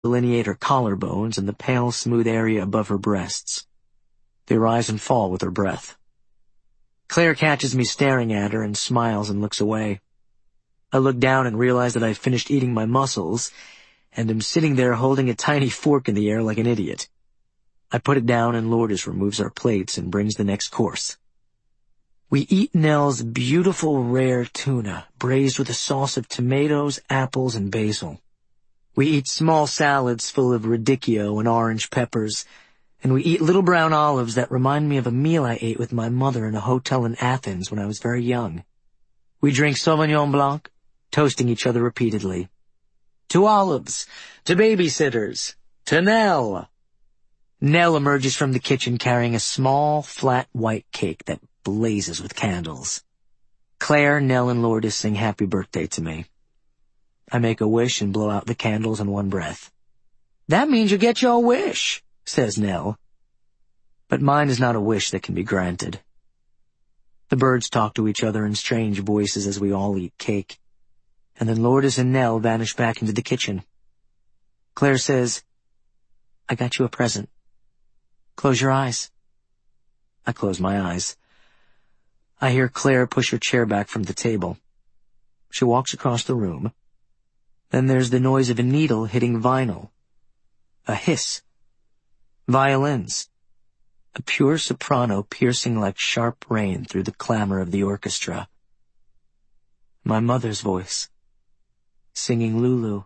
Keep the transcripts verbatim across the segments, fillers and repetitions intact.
delineate her collarbones and the pale, smooth area above her breasts. They rise and fall with her breath. Claire catches me staring at her and smiles and looks away. I look down and realize that I've finished eating my mussels and am sitting there holding a tiny fork in the air like an idiot. I put it down and Lourdes removes our plates and brings the next course. We eat Nell's beautiful rare tuna, braised with a sauce of tomatoes, apples, and basil. We eat small salads full of radicchio and orange peppers, and we eat little brown olives that remind me of a meal I ate with my mother in a hotel in Athens when I was very young. We drink Sauvignon Blanc, toasting each other repeatedly. To olives, to babysitters, to Nell. Nell emerges from the kitchen carrying a small, flat white cake that blazes with candles. Claire, Nell, and Lourdes sing happy birthday to me. I make a wish and blow out the candles in one breath. "That means you get your wish," says Nell. But mine is not a wish that can be granted. The birds talk to each other in strange voices as we all eat cake, and then Lourdes and Nell vanish back into the kitchen. Claire says, "I got you a present. Close your eyes." I close my eyes. I hear Claire push her chair back from the table. She walks across the room. Then there's the noise of a needle hitting vinyl. A hiss. Violins. A pure soprano piercing like sharp rain through the clamor of the orchestra. My mother's voice. Singing Lulu.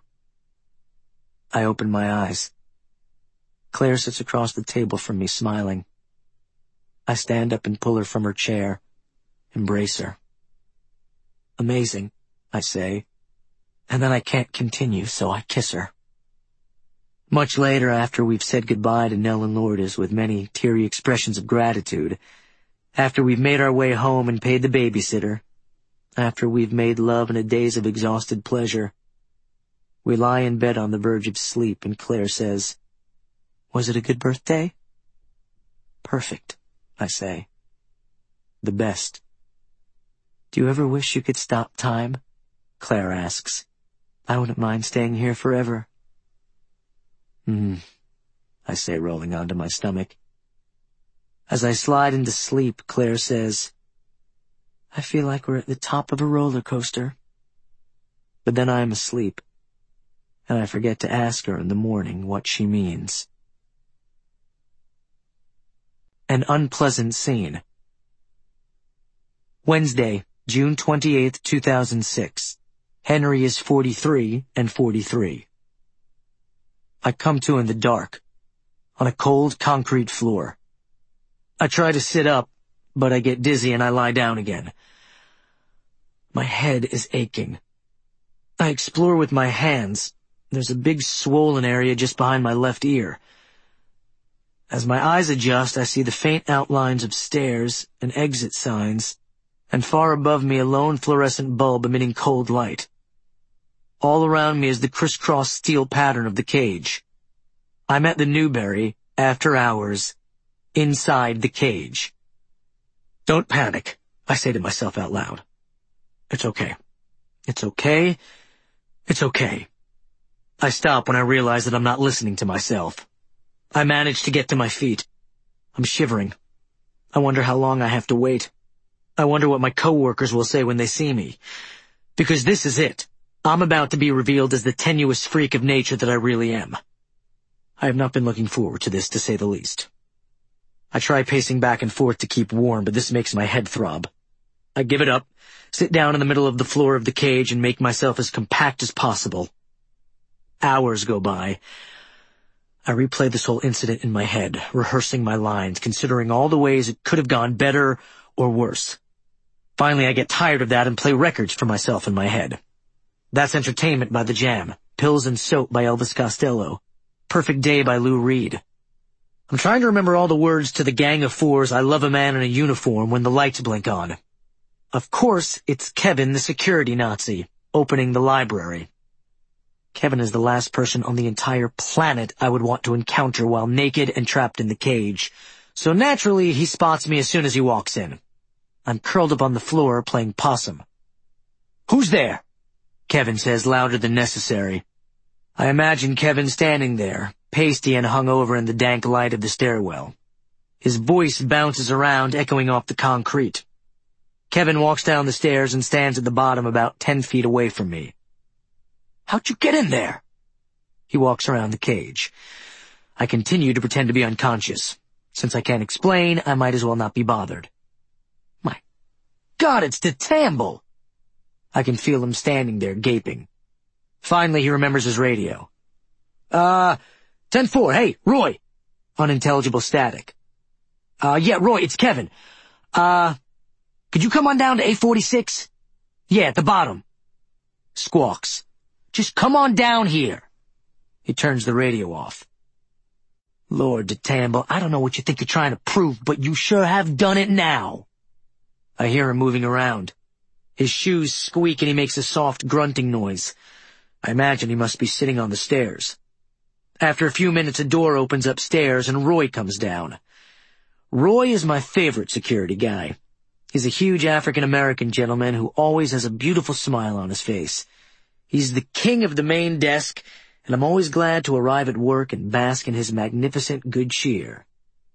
I open my eyes. Claire sits across the table from me, smiling. I stand up and pull her from her chair. Embrace her. "Amazing," I say. And then I can't continue, so I kiss her. Much later, after we've said goodbye to Nell and Lourdes with many teary expressions of gratitude, after we've made our way home and paid the babysitter, after we've made love in a daze of exhausted pleasure, we lie in bed on the verge of sleep, and Claire says, "Was it a good birthday?" "Perfect," I say. "The best." "Do you ever wish you could stop time?" Claire asks. "I wouldn't mind staying here forever." Hmm, I say, rolling onto my stomach. As I slide into sleep, Claire says, "I feel like we're at the top of a roller coaster." But then I am asleep, and I forget to ask her in the morning what she means. An unpleasant scene. Wednesday, June twenty-eighth, two thousand six. Henry is forty-three and forty-three. I come to in the dark, on a cold concrete floor. I try to sit up, but I get dizzy and I lie down again. My head is aching. I explore with my hands. There's a big swollen area just behind my left ear. As my eyes adjust, I see the faint outlines of stairs and exit signs, and far above me a lone fluorescent bulb emitting cold light. All around me is the crisscross steel pattern of the cage. I'm at the Newberry, after hours, inside the cage. "Don't panic," I say to myself out loud. "It's okay. It's okay. It's okay." I stop when I realize that I'm not listening to myself. I manage to get to my feet. I'm shivering. I wonder how long I have to wait. I wonder what my coworkers will say when they see me. Because this is it. I'm about to be revealed as the tenuous freak of nature that I really am. I have not been looking forward to this, to say the least. I try pacing back and forth to keep warm, but this makes my head throb. I give it up, sit down in the middle of the floor of the cage, and make myself as compact as possible. Hours go by. I replay this whole incident in my head, rehearsing my lines, considering all the ways it could have gone better or worse. Finally, I get tired of that and play records for myself in my head. That's Entertainment by The Jam, Pills and Soap by Elvis Costello, Perfect Day by Lou Reed. I'm trying to remember all the words to the Gang of Four's I Love a Man in a Uniform when the lights blink on. Of course, it's Kevin, the security Nazi, opening the library. Kevin is the last person on the entire planet I would want to encounter while naked and trapped in the cage, so naturally he spots me as soon as he walks in. I'm curled up on the floor playing possum. "Who's there?" Kevin says louder than necessary. I imagine Kevin standing there, pasty and hungover in the dank light of the stairwell. His voice bounces around, echoing off the concrete. Kevin walks down the stairs and stands at the bottom about ten feet away from me. "How'd you get in there?" He walks around the cage. I continue to pretend to be unconscious. Since I can't explain, I might as well not be bothered. My God, it's DeTamble! I can feel him standing there, gaping. Finally, he remembers his radio. Uh, ten four, hey, Roy! Unintelligible static. Uh, yeah, Roy, it's Kevin. Uh, could you come on down to A forty-six? Yeah, at the bottom. Squawks. Just come on down here. He turns the radio off. Lord DeTamble, I don't know what you think you're trying to prove, but you sure have done it now. I hear him moving around. His shoes squeak and he makes a soft grunting noise. I imagine he must be sitting on the stairs. After a few minutes, a door opens upstairs and Roy comes down. Roy is my favorite security guy. He's a huge African-American gentleman who always has a beautiful smile on his face. He's the king of the main desk, and I'm always glad to arrive at work and bask in his magnificent good cheer.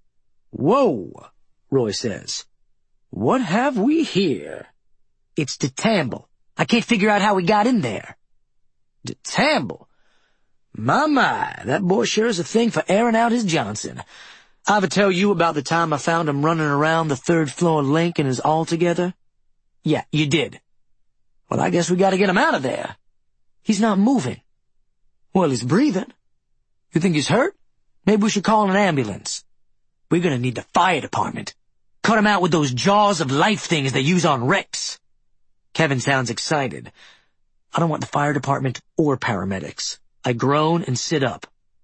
"Whoa," Roy says. "What have we here?" "It's DeTamble. I can't figure out how he got in there." "DeTamble? My, my, that boy sure is a thing for airing out his Johnson. I ever tell you about the time I found him running around the third floor link in his all-together?" "Yeah, you did." "Well, I guess we gotta get him out of there." "He's not moving." "Well, he's breathing." "You think he's hurt? Maybe we should call an ambulance." "We're gonna need the fire department. Cut him out with those jaws of life things they use on wrecks." Kevin sounds excited. I don't want the fire department or paramedics. I groan and sit up.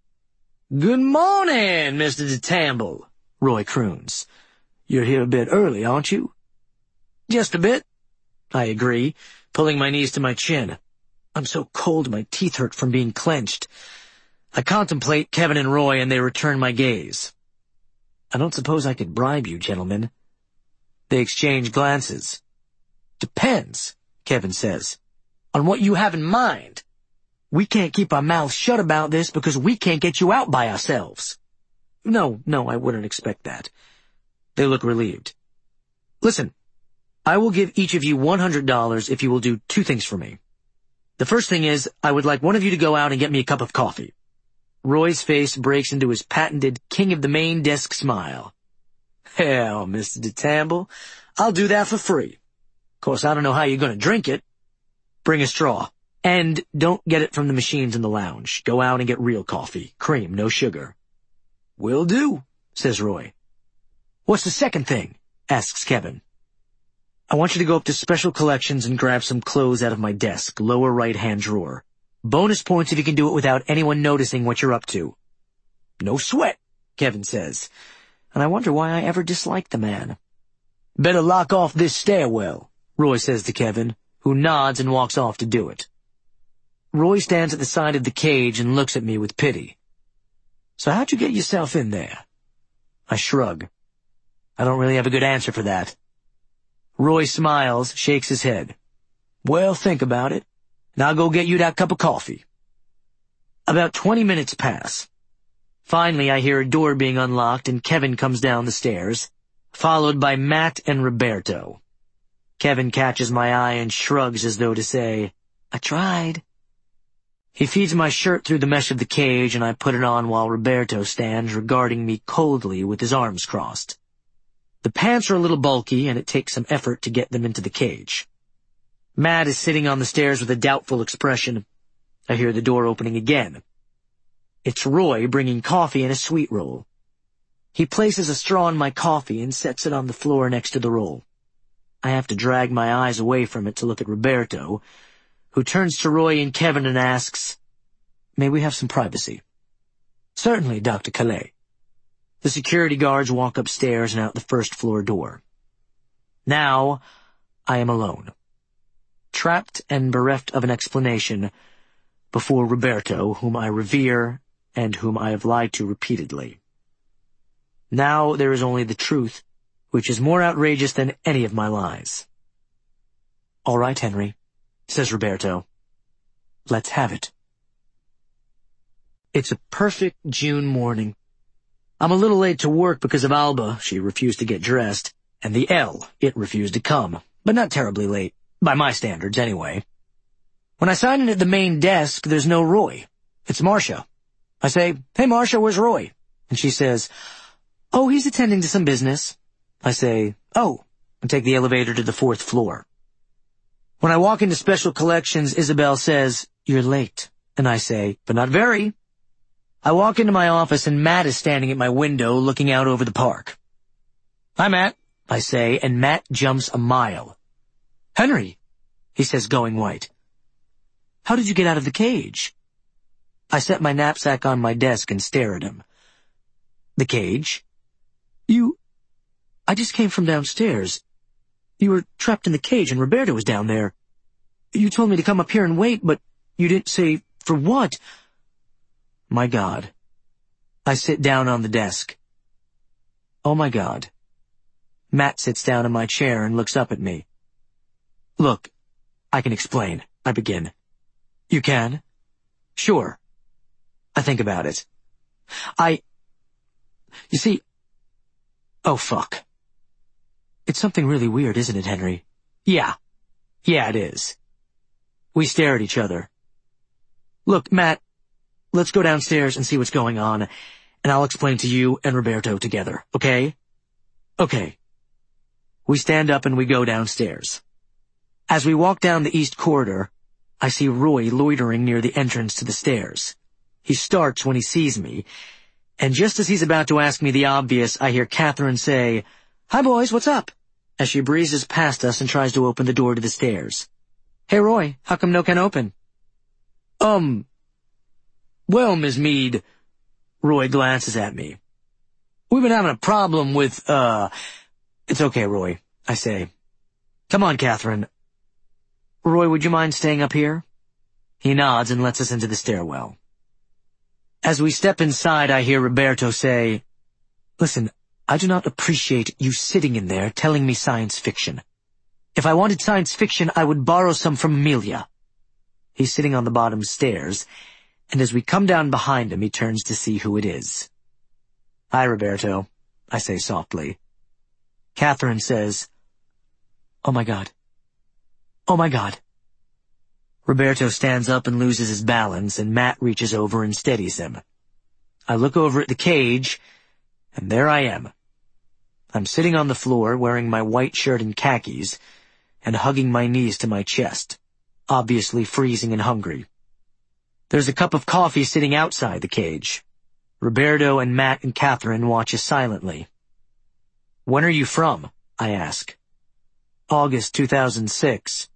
"Good morning, Mister DeTamble," Roy croons. "You're here a bit early, aren't you?" "Just a bit," I agree, pulling my knees to my chin. I'm so cold my teeth hurt from being clenched. I contemplate Kevin and Roy, and they return my gaze. "I don't suppose I could bribe you, gentlemen." They exchange glances. "Depends," Kevin says, "on what you have in mind. We can't keep our mouths shut about this because we can't get you out by ourselves." No, no, I wouldn't expect that. They look relieved. "Listen, I will give each of you one hundred dollars if you will do two things for me. The first thing is, I would like one of you to go out and get me a cup of coffee." Roy's face breaks into his patented king of the main desk smile. "Hell, Mister DeTamble, I'll do that for free. Of course, I don't know how you're going to drink it. Bring a straw. And don't get it from the machines in the lounge. Go out and get real coffee. Cream, no sugar." "Will do," says Roy. "What's the second thing?" asks Kevin. "I want you to go up to Special Collections and grab some clothes out of my desk, lower right-hand drawer. Bonus points if you can do it without anyone noticing what you're up to." "No sweat," Kevin says, and I wonder why I ever disliked the man. "Better lock off this stairwell," Roy says to Kevin, who nods and walks off to do it. Roy stands at the side of the cage and looks at me with pity. "So how'd you get yourself in there?" I shrug. I don't really have a good answer for that. Roy smiles, shakes his head. "Well, think about it, and I'll go get you that cup of coffee." About twenty minutes pass. Finally, I hear a door being unlocked and Kevin comes down the stairs, followed by Matt and Roberto. Kevin catches my eye and shrugs as though to say, "I tried." He feeds my shirt through the mesh of the cage and I put it on while Roberto stands regarding me coldly with his arms crossed. The pants are a little bulky, and it takes some effort to get them into the cage. Matt is sitting on the stairs with a doubtful expression. I hear the door opening again. It's Roy bringing coffee and a sweet roll. He places a straw in my coffee and sets it on the floor next to the roll. I have to drag my eyes away from it to look at Roberto, who turns to Roy and Kevin and asks, "May we have some privacy?" "Certainly, Doctor Calais." The security guards walk upstairs and out the first floor door. Now, I am alone, trapped and bereft of an explanation, before Roberto, whom I revere and whom I have lied to repeatedly. Now there is only the truth, which is more outrageous than any of my lies. "All right, Henry," says Roberto. "Let's have it." It's a perfect June morning. I'm a little late to work because of Alba. She refused to get dressed. And the L, it refused to come. But not terribly late. By my standards, anyway. When I sign in at the main desk, there's no Roy. It's Marcia. I say, "Hey, Marcia, where's Roy?" And she says, "Oh, he's attending to some business." I say, "Oh," and take the elevator to the fourth floor. When I walk into Special Collections, Isabel says, "You're late." And I say, "But not very." I walk into my office and Matt is standing at my window looking out over the park. "Hi, Matt," I say, and Matt jumps a mile. "Henry," he says, going white. "How did you get out of the cage?" I set my knapsack on my desk and stare at him. "The cage? You... I just came from downstairs. You were trapped in the cage and Roberto was down there. You told me to come up here and wait, but you didn't say for what." My God. I sit down on the desk. Oh my God. Matt sits down in my chair and looks up at me. "Look, I can explain," I begin. "You can?" "Sure." I think about it. I... You see... Oh, fuck. It's something really weird, isn't it, Henry? Yeah. Yeah, it is. We stare at each other. "Look, Matt, let's go downstairs and see what's going on, and I'll explain to you and Roberto together, okay?" "Okay." We stand up and we go downstairs. As we walk down the east corridor, I see Roy loitering near the entrance to the stairs. He starts when he sees me, and just as he's about to ask me the obvious, I hear Catherine say, "Hi, boys, what's up?" as she breezes past us and tries to open the door to the stairs. "Hey, Roy, how come no can open?" Um... Well, Miss Meade," Roy glances at me. "We've been having a problem with, uh... It's okay, Roy," I say. "Come on, Catherine. Roy, would you mind staying up here?" He nods and lets us into the stairwell. As we step inside, I hear Roberto say, "Listen, I do not appreciate you sitting in there telling me science fiction. If I wanted science fiction, I would borrow some from Amelia." He's sitting on the bottom stairs, and as we come down behind him, he turns to see who it is. "Hi, Roberto," I say softly. Catherine says, "Oh my God. Oh my God." Roberto stands up and loses his balance, and Matt reaches over and steadies him. I look over at the cage, and there I am. I'm sitting on the floor, wearing my white shirt and khakis, and hugging my knees to my chest, obviously freezing and hungry. There's a cup of coffee sitting outside the cage. Roberto and Matt and Catherine watch us silently. "When are you from?" I ask. "August two thousand six.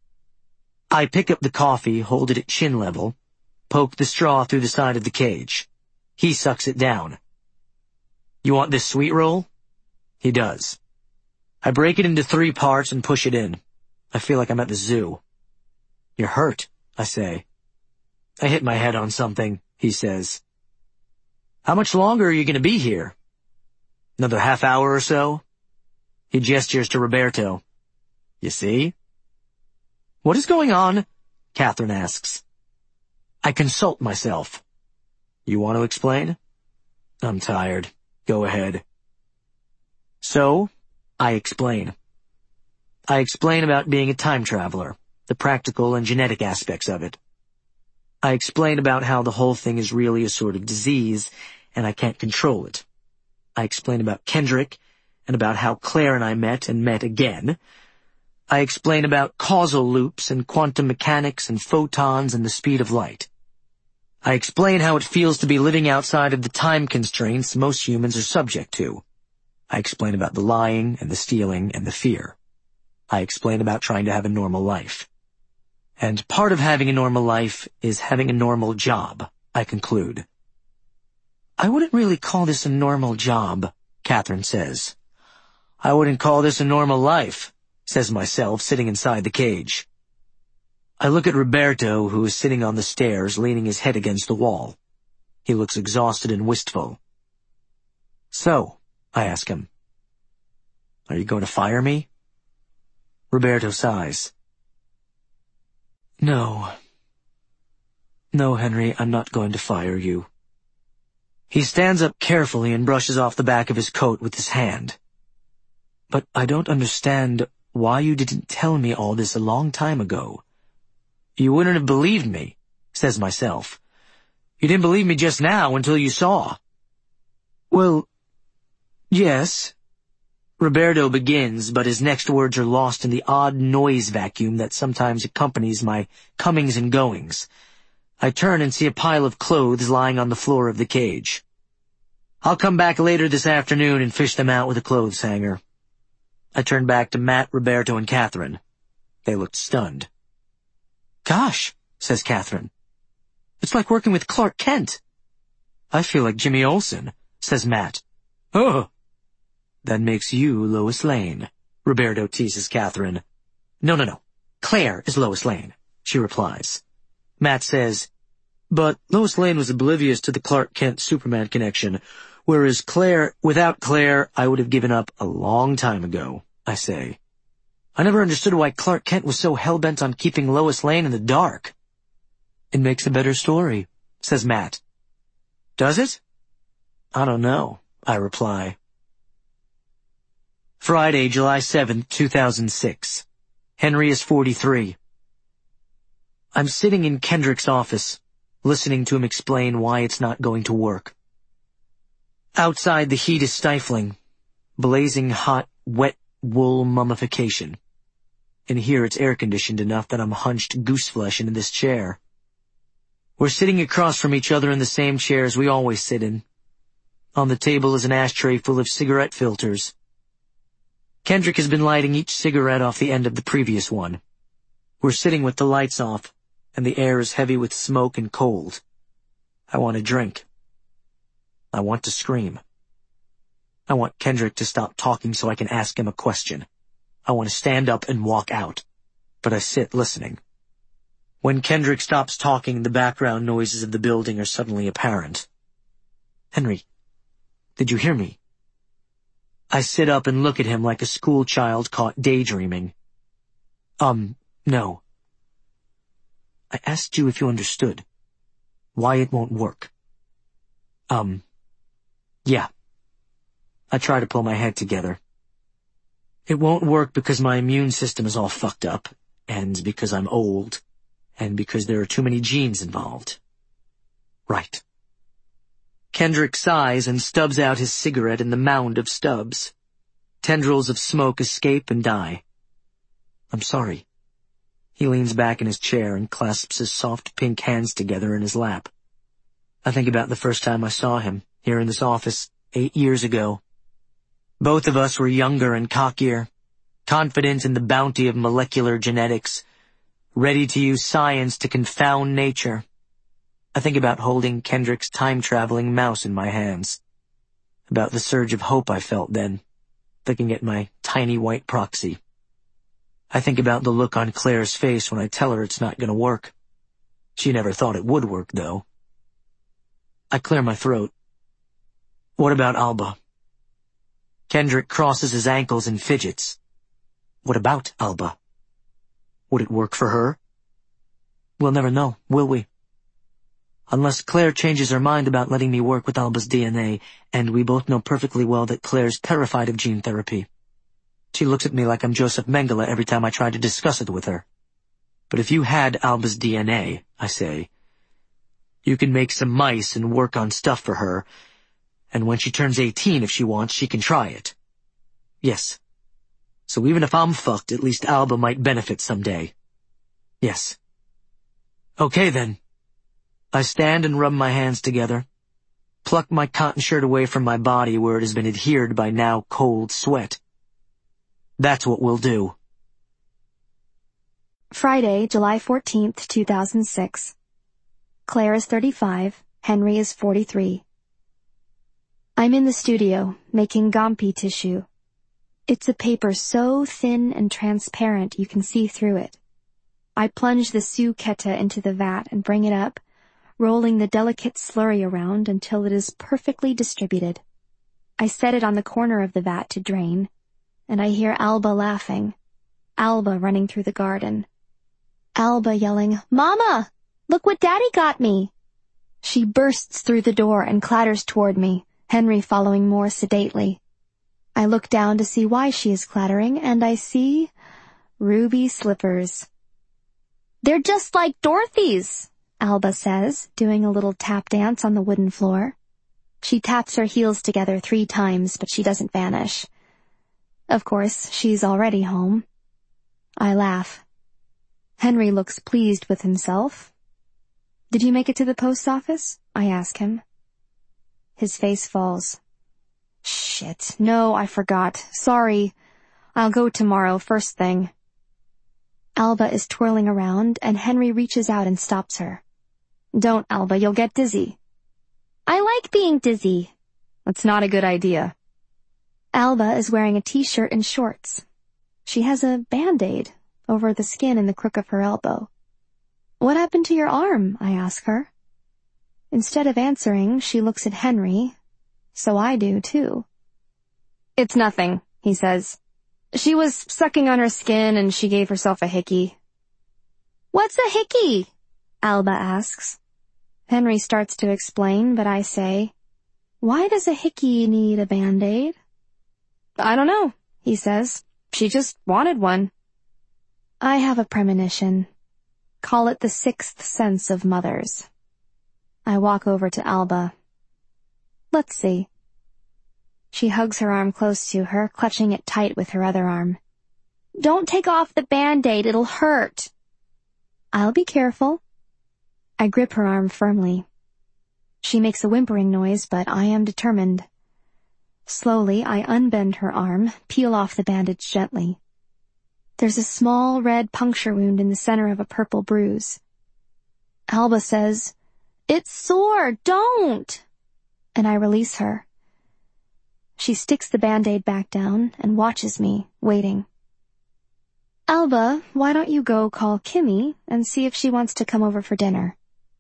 I pick up the coffee, hold it at chin level, poke the straw through the side of the cage. He sucks it down. "You want this sweet roll?" He does. I break it into three parts and push it in. I feel like I'm at the zoo. "You're hurt," I say. "I hit my head on something," he says. "How much longer are you going to be here?" "Another half hour or so." He gestures to Roberto. "You see?" "What is going on?" Catherine asks. I consult myself. "You want to explain?" "I'm tired. Go ahead." So, I explain. I explain about being a time traveler, the practical and genetic aspects of it. I explain about how the whole thing is really a sort of disease, and I can't control it. I explain about Kendrick, and about how Claire and I met and met again. I explain about causal loops and quantum mechanics and photons and the speed of light. I explain how it feels to be living outside of the time constraints most humans are subject to. I explain about the lying and the stealing and the fear. I explain about trying to have a normal life. And part of having a normal life is having a normal job, I conclude. "I wouldn't really call this a normal job," Catherine says. "I wouldn't call this a normal life," says myself, sitting inside the cage. I look at Roberto, who is sitting on the stairs, leaning his head against the wall. He looks exhausted and wistful. "So," I ask him, "are you going to fire me?" Roberto sighs. No. No, Henry, I'm not going to fire you. He stands up carefully and brushes off the back of his coat with his hand. But I don't understand why you didn't tell me all this a long time ago. You wouldn't have believed me, says myself. You didn't believe me just now until you saw. Well, yes. Roberto begins, but his next words are lost in the odd noise vacuum that sometimes accompanies my comings and goings. I turn and see a pile of clothes lying on the floor of the cage. I'll come back later this afternoon and fish them out with a clothes hanger. I turn back to Matt, Roberto, and Catherine. They looked stunned. Gosh, says Catherine. It's like working with Clark Kent. I feel like Jimmy Olsen, says Matt. Oh, that makes you Lois Lane, Roberto teases Catherine. No, no, no. Claire is Lois Lane, she replies. Matt says, but Lois Lane was oblivious to the Clark Kent Superman connection, whereas Claire, without Claire, I would have given up a long time ago, I say. I never understood why Clark Kent was so hell-bent on keeping Lois Lane in the dark. It makes a better story, says Matt. Does it? I don't know, I reply. Friday, July seventh, two thousand six. Henry is forty-three. I'm sitting in Kendrick's office, listening to him explain why it's not going to work. Outside, the heat is stifling, blazing hot, wet wool mummification. In here, it's air-conditioned enough that I'm hunched gooseflesh into this chair. We're sitting across from each other in the same chairs we always sit in. On the table is an ashtray full of cigarette filters. Kendrick has been lighting each cigarette off the end of the previous one. We're sitting with the lights off, and the air is heavy with smoke and cold. I want a drink. I want to scream. I want Kendrick to stop talking so I can ask him a question. I want to stand up and walk out, but I sit listening. When Kendrick stops talking, the background noises of the building are suddenly apparent. Henry, did you hear me? I sit up and look at him like a schoolchild caught daydreaming. Um, no. I asked you if you understood. Why it won't work. Um, yeah. I try to pull my head together. It won't work because my immune system is all fucked up, and because I'm old, and because there are too many genes involved. Right. Kendrick sighs and stubs out his cigarette in the mound of stubs. Tendrils of smoke escape and die. I'm sorry. He leans back in his chair and clasps his soft pink hands together in his lap. I think about the first time I saw him, here in this office, eight years ago. Both of us were younger and cockier, confident in the bounty of molecular genetics, ready to use science to confound nature. I think about holding Kendrick's time-traveling mouse in my hands, about the surge of hope I felt then, looking at my tiny white proxy. I think about the look on Claire's face when I tell her it's not going to work. She never thought it would work, though. I clear my throat. What about Alba? Kendrick crosses his ankles and fidgets. What about Alba? Would it work for her? We'll never know, will we? Unless Claire changes her mind about letting me work with Alba's D N A, and we both know perfectly well that Claire's terrified of gene therapy. She looks at me like I'm Joseph Mengele every time I try to discuss it with her. But if you had Alba's D N A, I say, you can make some mice and work on stuff for her, and when she turns eighteen, if she wants, she can try it. Yes. So even if I'm fucked, at least Alba might benefit someday. Yes. Okay then. I stand and rub my hands together, pluck my cotton shirt away from my body where it has been adhered by now cold sweat. That's what we'll do. Friday, July fourteenth, two thousand six. Claire is thirty-five, Henry is forty-three. I'm in the studio, making Gampi tissue. It's a paper so thin and transparent you can see through it. I plunge the Su-Keta into the vat and bring it up, rolling the delicate slurry around until it is perfectly distributed. I set it on the corner of the vat to drain, and I hear Alba laughing, Alba running through the garden. Alba yelling, "Mama! Look what Daddy got me!" She bursts through the door and clatters toward me, Henry following more sedately. I look down to see why she is clattering, and I see ruby slippers. "They're just like Dorothy's," Alba says, doing a little tap dance on the wooden floor. She taps her heels together three times, but she doesn't vanish. Of course, she's already home. I laugh. Henry looks pleased with himself. "Did you make it to the post office?" I ask him. His face falls. "Shit, no, I forgot. Sorry. I'll go tomorrow, first thing." Alba is twirling around, and Henry reaches out and stops her. "Don't, Alba, you'll get dizzy." "I like being dizzy." "That's not a good idea." Alba is wearing a t-shirt and shorts. She has a Band-Aid over the skin in the crook of her elbow. "What happened to your arm?" I ask her. Instead of answering, she looks at Henry. So I do, too. "It's nothing," he says. "She was sucking on her skin and she gave herself a hickey." "What's a hickey?" Alba asks. Henry starts to explain, but I say, "Why does a hickey need a Band-Aid?" "I don't know," he says. "She just wanted one." I have a premonition. Call it the sixth sense of mothers. I walk over to Alba. "Let's see." She hugs her arm close to her, clutching it tight with her other arm. "Don't take off the Band-Aid, it'll hurt." "I'll be careful." I grip her arm firmly. She makes a whimpering noise, but I am determined. Slowly, I unbend her arm, peel off the bandage gently. There's a small red puncture wound in the center of a purple bruise. Alba says, "It's sore, don't!" And I release her. She sticks the Band-Aid back down and watches me, waiting. "Alba, why don't you go call Kimmy and see if she wants to come over for dinner?"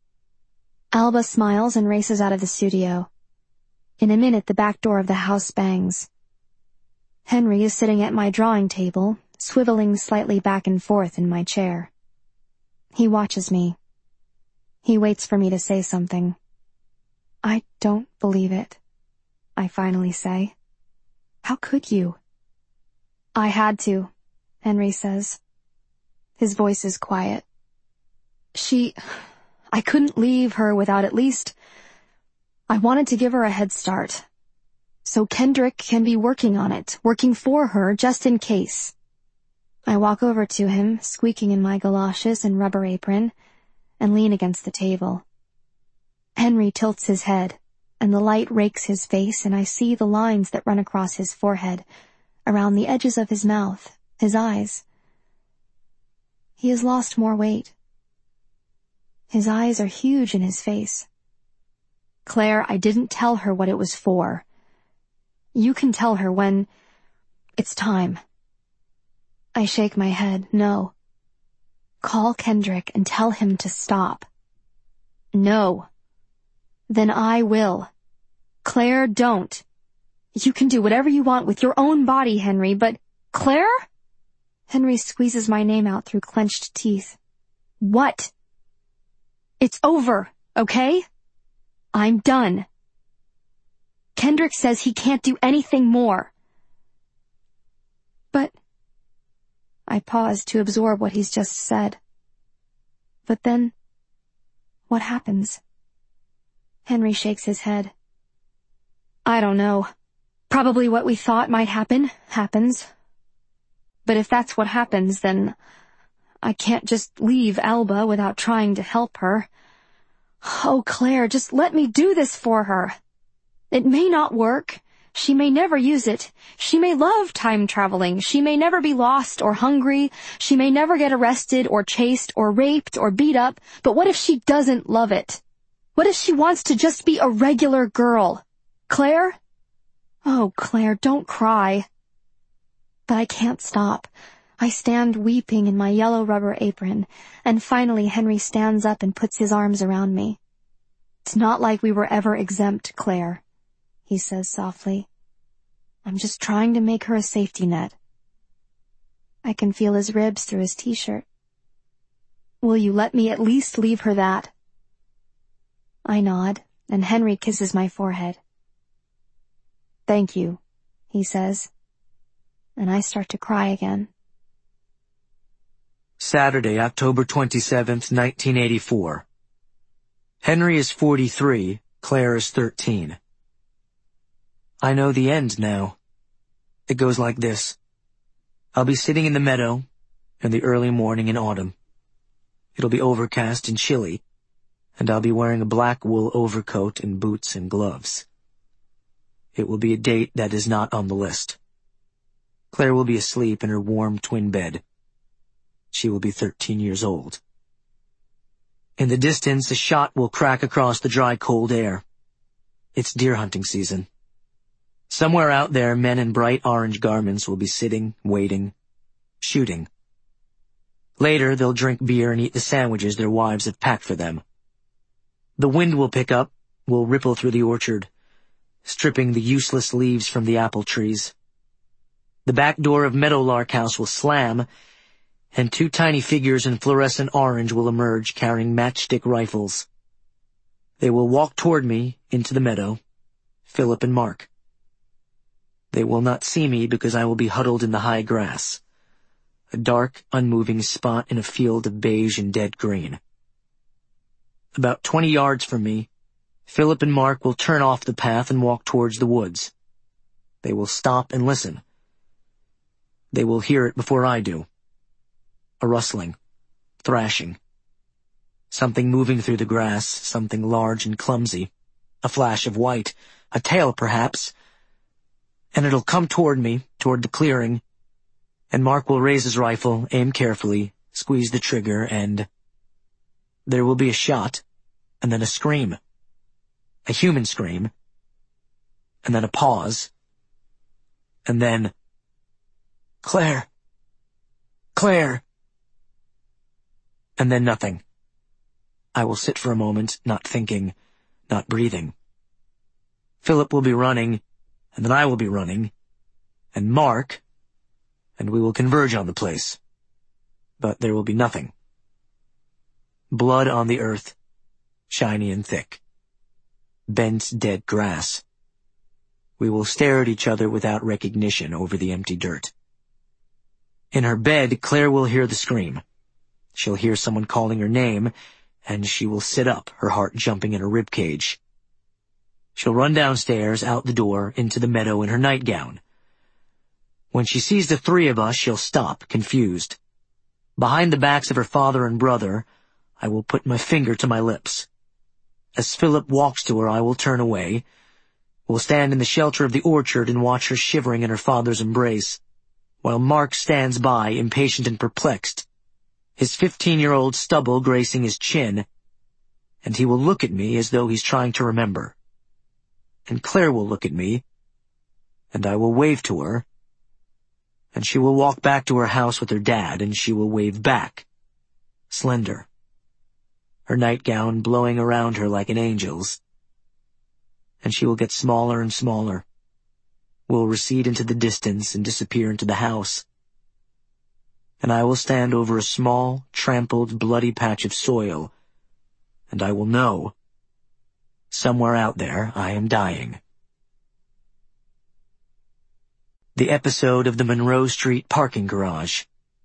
Alba smiles and races out of the studio. In a minute, the back door of the house bangs. Henry is sitting at my drawing table, swiveling slightly back and forth in my chair. He watches me. He waits for me to say something. "I don't believe it," I finally say. "How could you?" "I had to," Henry says. His voice is quiet. She... I couldn't leave her without at least... I wanted to give her a head start. So Kendrick can be working on it, working for her, just in case. I walk over to him, squeaking in my galoshes and rubber apron, and lean against the table. Henry tilts his head, and the light rakes his face, and I see the lines that run across his forehead, around the edges of his mouth, his eyes. He has lost more weight. His eyes are huge in his face. "Claire, I didn't tell her what it was for. You can tell her when it's time." I shake my head. "No." "Call Kendrick and tell him to stop." "No." "Then I will." "Claire, don't. You can do whatever you want with your own body, Henry, but Claire?" Henry squeezes my name out through clenched teeth. "What?" "It's over, okay? I'm done. Kendrick says he can't do anything more." "But..." I pause to absorb what he's just said. "But then, what happens?" Henry shakes his head. "I don't know. Probably what we thought might happen, happens. But if that's what happens, then I can't just leave Alba without trying to help her. Oh, Claire, just let me do this for her. It may not work. She may never use it. She may love time traveling. She may never be lost or hungry. She may never get arrested or chased or raped or beat up. But what if she doesn't love it? What if she wants to just be a regular girl? Claire? Oh, Claire, don't cry." But I can't stop. I stand weeping in my yellow rubber apron, and finally Henry stands up and puts his arms around me. "It's not like we were ever exempt, Claire," he says softly. "I'm just trying to make her a safety net." I can feel his ribs through his t-shirt. "Will you let me at least leave her that?" I nod, and Henry kisses my forehead. Thank you, he says, and I start to cry again. Saturday, October twenty-seventh, nineteen eighty-four. Henry is forty-three, Claire is thirteen. I know the end now. It goes like this. I'll be sitting in the meadow in the early morning in autumn. It'll be overcast and chilly, and I'll be wearing a black wool overcoat and boots and gloves. It will be a date that is not on the list. Claire will be asleep in her warm twin bed. She will be thirteen years old. In the distance, a shot will crack across the dry, cold air. It's deer hunting season. Somewhere out there, men in bright orange garments will be sitting, waiting, shooting. Later, they'll drink beer and eat the sandwiches their wives have packed for them. The wind will pick up, will ripple through the orchard, stripping the useless leaves from the apple trees. The back door of Meadowlark House will slam, and two tiny figures in fluorescent orange will emerge carrying matchstick rifles. They will walk toward me into the meadow, Philip and Mark. They will not see me because I will be huddled in the high grass, a dark, unmoving spot in a field of beige and dead green. About twenty yards from me, Philip and Mark will turn off the path and walk towards the woods. They will stop and listen. They will hear it before I do. A rustling, thrashing. Something moving through the grass, something large and clumsy. A flash of white, a tail perhaps. And it'll come toward me, toward the clearing, and Mark will raise his rifle, aim carefully, squeeze the trigger, and there will be a shot, and then a scream. A human scream, and then a pause, and then, Claire! Claire! And then nothing. I will sit for a moment, not thinking, not breathing. Philip will be running, and then I will be running, and Mark, and we will converge on the place. But there will be nothing. Blood on the earth, shiny and thick. Bent, dead grass. We will stare at each other without recognition over the empty dirt. In her bed, Claire will hear the scream. She'll hear someone calling her name, and she will sit up, her heart jumping in her ribcage. She'll run downstairs, out the door, into the meadow in her nightgown. When she sees the three of us, she'll stop, confused. Behind the backs of her father and brother, I will put my finger to my lips. As Philip walks to her, I will turn away. We'll stand in the shelter of the orchard and watch her shivering in her father's embrace, while Mark stands by, impatient and perplexed, his fifteen-year-old stubble gracing his chin, and he will look at me as though he's trying to remember. And Claire will look at me, and I will wave to her, and she will walk back to her house with her dad, and she will wave back, slender, her nightgown blowing around her like an angel's, and she will get smaller and smaller, will recede into the distance and disappear into the house, and I will stand over a small, trampled, bloody patch of soil, and I will know, somewhere out there, I am dying. The episode of the Monroe Street parking garage.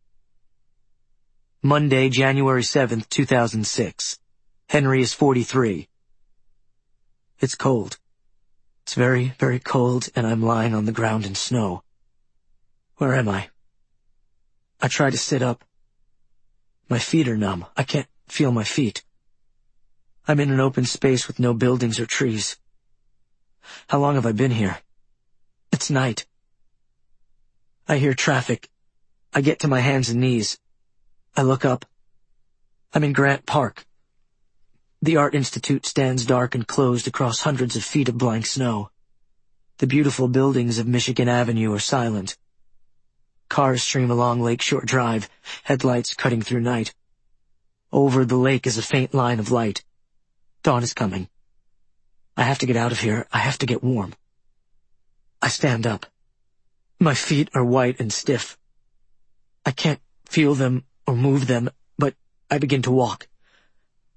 Monday, January seventh, two thousand six. Henry is forty-three. It's cold. It's very, very cold, and I'm lying on the ground in snow. Where am I? I try to sit up. My feet are numb. I can't feel my feet. I'm in an open space with no buildings or trees. How long have I been here? It's night. I hear traffic. I get to my hands and knees. I look up. I'm in Grant Park. The Art Institute stands dark and closed across hundreds of feet of blank snow. The beautiful buildings of Michigan Avenue are silent. Cars stream along Lakeshore Drive, headlights cutting through night. Over the lake is a faint line of light. Dawn is coming. I have to get out of here. I have to get warm. I stand up. My feet are white and stiff. I can't feel them or move them, but I begin to walk.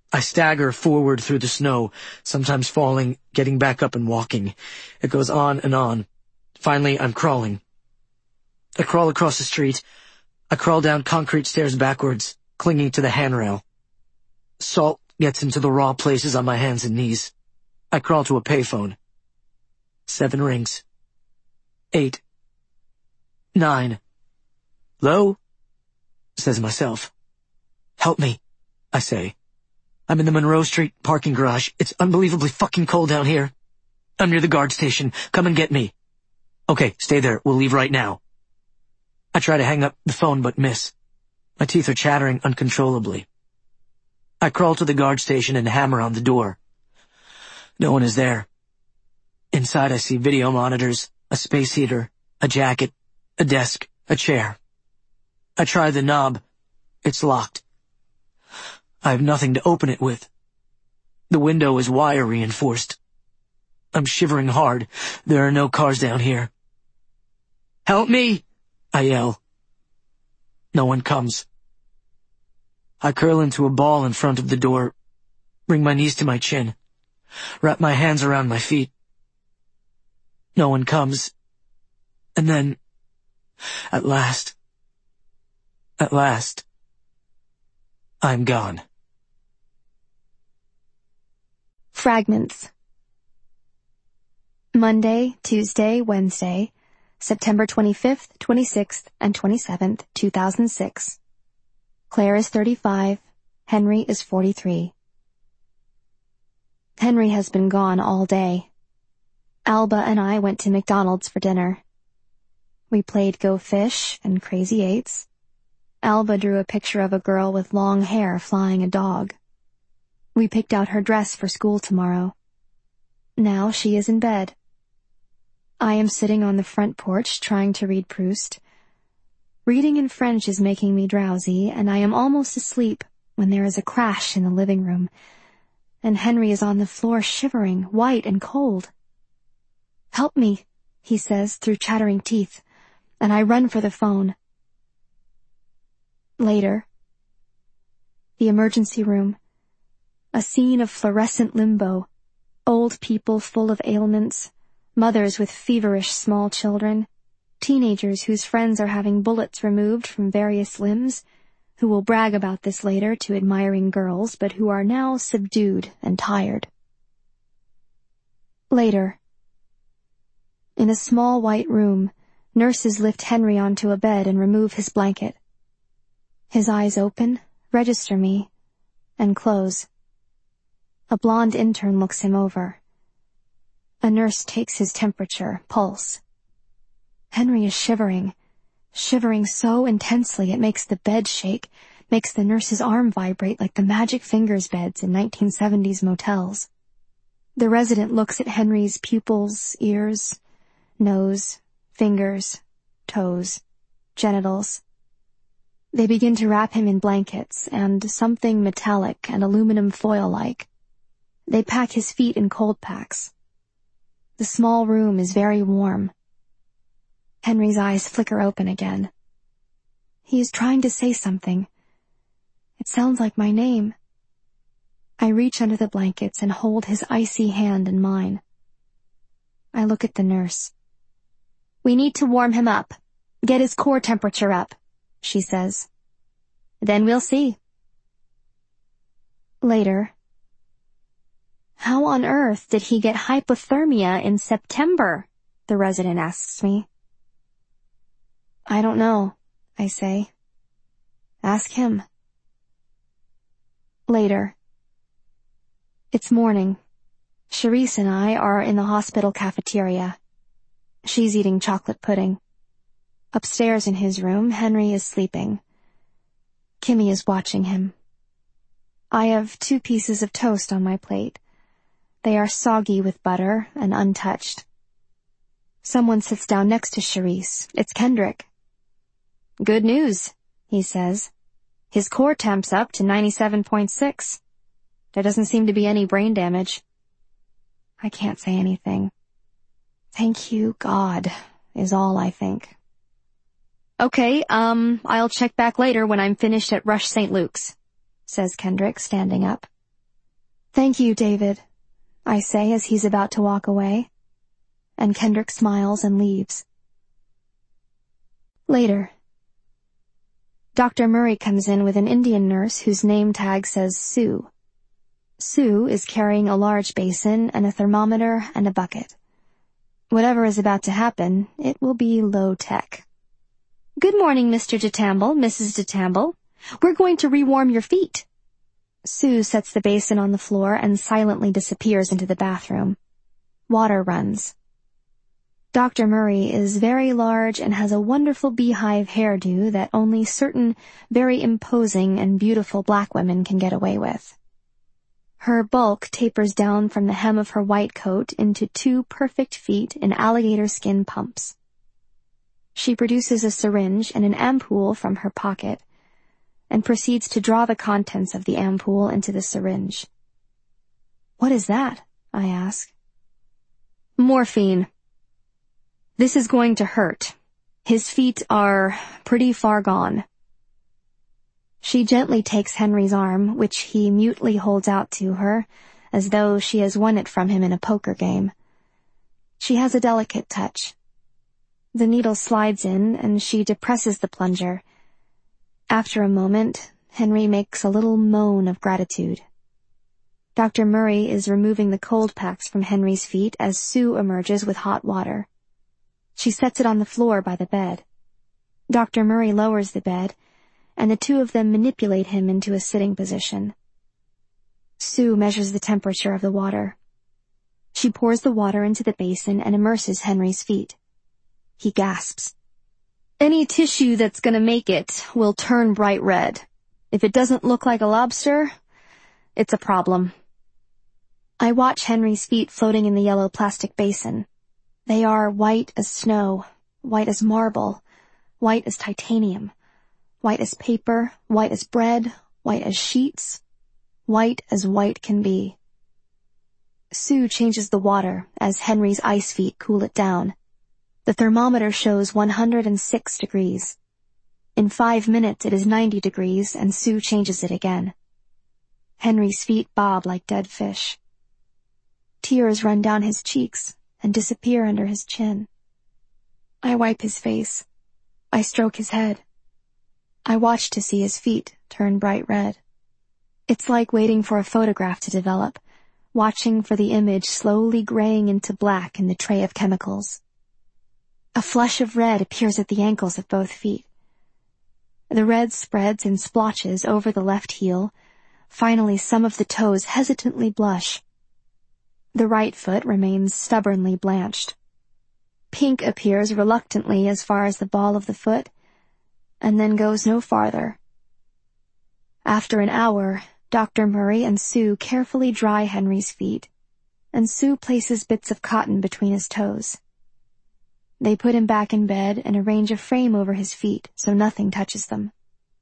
I stagger forward through the snow, sometimes falling, getting back up and walking. It goes on and on. Finally, I'm crawling. I crawl across the street. I crawl down concrete stairs backwards, clinging to the handrail. Salt gets into the raw places on my hands and knees. I crawl to a payphone. Seven rings. Eight. Nine. "Hello?" says myself. "Help me," I say. "I'm in the Monroe Street parking garage. It's unbelievably fucking cold down here. I'm near the guard station. Come and get me." "Okay, stay there. We'll leave right now." I try to hang up the phone but miss. My teeth are chattering uncontrollably. I crawl to the guard station and hammer on the door. No one is there. Inside I see video monitors, a space heater, a jacket, a desk, a chair. I try the knob. It's locked. I have nothing to open it with. The window is wire reinforced. I'm shivering hard. There are no cars down here. "Help me!" I yell. No one comes. I curl into a ball in front of the door, bring my knees to my chin, wrap my hands around my feet. No one comes. And then, at last, at last, I'm gone. Fragments. Monday, Tuesday, Wednesday, September twenty-fifth, twenty-sixth, and twenty-seventh, two thousand six. Claire is thirty-five. Henry is forty-three. Henry has been gone all day. Alba and I went to McDonald's for dinner. We played Go Fish and Crazy Eights. Alba drew a picture of a girl with long hair flying a dog. We picked out her dress for school tomorrow. Now she is in bed. I am sitting on the front porch trying to read Proust. Reading in French is making me drowsy, and I am almost asleep when there is a crash in the living room, and Henry is on the floor shivering, white and cold. "Help me," he says through chattering teeth, and I run for the phone. Later. The emergency room. A scene of fluorescent limbo. Old people full of ailments, mothers with feverish small children, teenagers whose friends are having bullets removed from various limbs, who will brag about this later to admiring girls, but who are now subdued and tired. Later. In a small white room, nurses lift Henry onto a bed and remove his blanket. His eyes open, register me, and close. A blonde intern looks him over. A nurse takes his temperature, pulse. Henry is shivering, shivering so intensely it makes the bed shake, makes the nurse's arm vibrate like the magic fingers beds in nineteen seventies motels. The resident looks at Henry's pupils, ears, nose, fingers, toes, genitals. They begin to wrap him in blankets and something metallic and aluminum foil-like. They pack his feet in cold packs. The small room is very warm. Henry's eyes flicker open again. He is trying to say something. It sounds like my name. I reach under the blankets and hold his icy hand in mine. I look at the nurse. "We need to warm him up. Get his core temperature up," she says. "Then we'll see." Later. "How on earth did he get hypothermia in September?" the resident asks me. "I don't know," I say. "Ask him." Later. It's morning. Charisse and I are in the hospital cafeteria. She's eating chocolate pudding. Upstairs in his room, Henry is sleeping. Kimmy is watching him. I have two pieces of toast on my plate. They are soggy with butter and untouched. Someone sits down next to Charisse. It's Kendrick. "Good news," he says. "His core temp's up to ninety-seven point six. There doesn't seem to be any brain damage." I can't say anything. Thank you, God, is all I think. "Okay, um, I'll check back later when I'm finished at Rush Saint Luke's," says Kendrick, standing up. Thank you, David, I say as he's about to walk away, and Kendrick smiles and leaves. Later. Doctor Murray comes in with an Indian nurse whose name tag says Sue. Sue is carrying a large basin and a thermometer and a bucket. Whatever is about to happen, it will be low-tech. Good morning, Mister DeTamble, Missus DeTamble. We're going to rewarm your feet. Sue sets the basin on the floor and silently disappears into the bathroom. Water runs. Doctor Murray is very large and has a wonderful beehive hairdo that only certain very imposing and beautiful black women can get away with. Her bulk tapers down from the hem of her white coat into two perfect feet in alligator skin pumps. She produces a syringe and an ampoule from her pocket and proceeds to draw the contents of the ampoule into the syringe. What is that? I ask. Morphine. This is going to hurt. His feet are pretty far gone. She gently takes Henry's arm, which he mutely holds out to her, as though she has won it from him in a poker game. She has a delicate touch. The needle slides in, and she depresses the plunger. After a moment, Henry makes a little moan of gratitude. Doctor Murray is removing the cold packs from Henry's feet as Sue emerges with hot water. She sets it on the floor by the bed. Doctor Murray lowers the bed, and the two of them manipulate him into a sitting position. Sue measures the temperature of the water. She pours the water into the basin and immerses Henry's feet. He gasps. Any tissue that's gonna make it will turn bright red. If it doesn't look like a lobster, it's a problem. I watch Henry's feet floating in the yellow plastic basin. They are white as snow, white as marble, white as titanium, white as paper, white as bread, white as sheets, white as white can be. Sue changes the water as Henry's ice feet cool it down. The thermometer shows one hundred six degrees. In five minutes it is ninety degrees, and Sue changes it again. Henry's feet bob like dead fish. Tears run down his cheeks and disappear under his chin. I wipe his face. I stroke his head. I watch to see his feet turn bright red. It's like waiting for a photograph to develop, watching for the image slowly graying into black in the tray of chemicals. A flush of red appears at the ankles of both feet. The red spreads in splotches over the left heel. Finally, some of the toes hesitantly blush. The right foot remains stubbornly blanched. Pink appears reluctantly as far as the ball of the foot, and then goes no farther. After an hour, Doctor Murray and Sue carefully dry Henry's feet, and Sue places bits of cotton between his toes. They put him back in bed and arrange a frame over his feet so nothing touches them.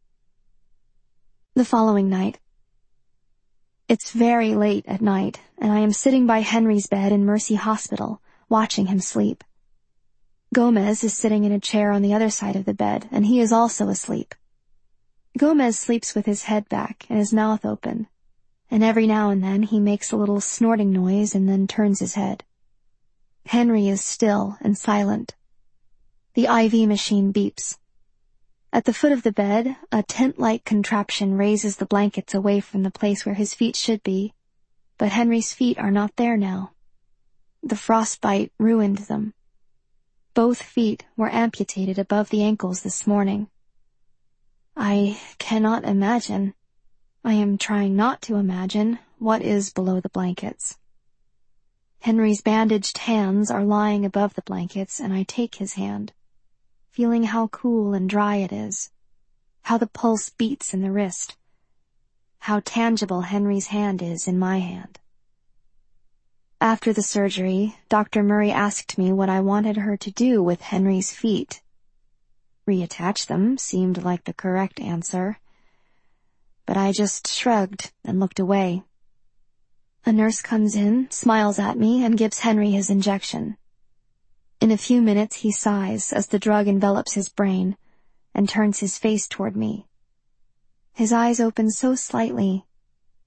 The following night. It's very late at night, and I am sitting by Henry's bed in Mercy Hospital, watching him sleep. Gomez is sitting in a chair on the other side of the bed, and he is also asleep. Gomez sleeps with his head back and his mouth open, and every now and then he makes a little snorting noise and then turns his head. Henry is still and silent. The I V machine beeps. At the foot of the bed, a tent-like contraption raises the blankets away from the place where his feet should be, but Henry's feet are not there now. The frostbite ruined them. Both feet were amputated above the ankles this morning. I cannot imagine, I am trying not to imagine, what is below the blankets. Henry's bandaged hands are lying above the blankets, and I take his hand, feeling how cool and dry it is, how the pulse beats in the wrist, how tangible Henry's hand is in my hand. After the surgery, Doctor Murray asked me what I wanted her to do with Henry's feet. Reattach them seemed like the correct answer, but I just shrugged and looked away. A nurse comes in, smiles at me, and gives Henry his injection. In a few minutes he sighs as the drug envelops his brain and turns his face toward me. His eyes open so slightly,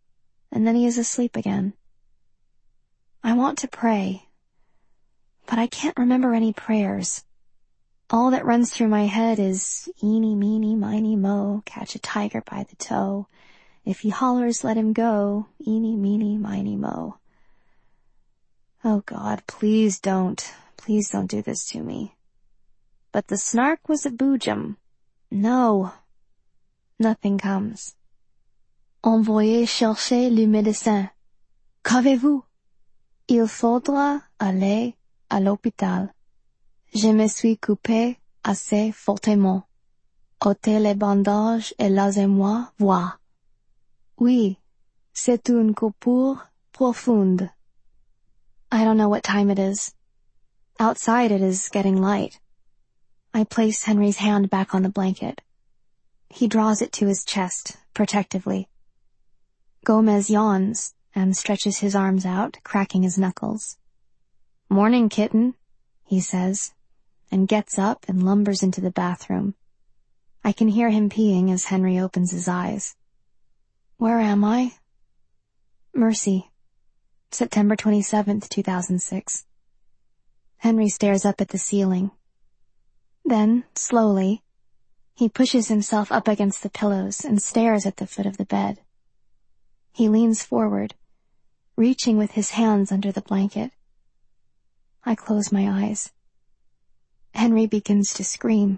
and then he is asleep again. I want to pray, but I can't remember any prayers. All that runs through my head is, eeny, meeny, miny, mo, catch a tiger by the toe. If he hollers, let him go, eeny, meeny, miny, mo. Oh God, please don't, please don't do this to me. But the snark was a boojum. No. Nothing comes. Envoyez chercher le médecin. Qu'avez-vous? Il faudra aller à l'hôpital. Je me suis coupé assez fortement. Ôtez les bandages et laissez-moi voir. Oui, c'est une coupure profonde. I don't know what time it is. Outside it is getting light. I place Henry's hand back on the blanket. He draws it to his chest, protectively. Gomez yawns and stretches his arms out, cracking his knuckles. Morning, kitten, he says, and gets up and lumbers into the bathroom. I can hear him peeing as Henry opens his eyes. Where am I? Mercy. September twenty-seventh, two thousand six. Henry stares up at the ceiling. Then, slowly, he pushes himself up against the pillows and stares at the foot of the bed. He leans forward, reaching with his hands under the blanket. I close my eyes. Henry begins to scream.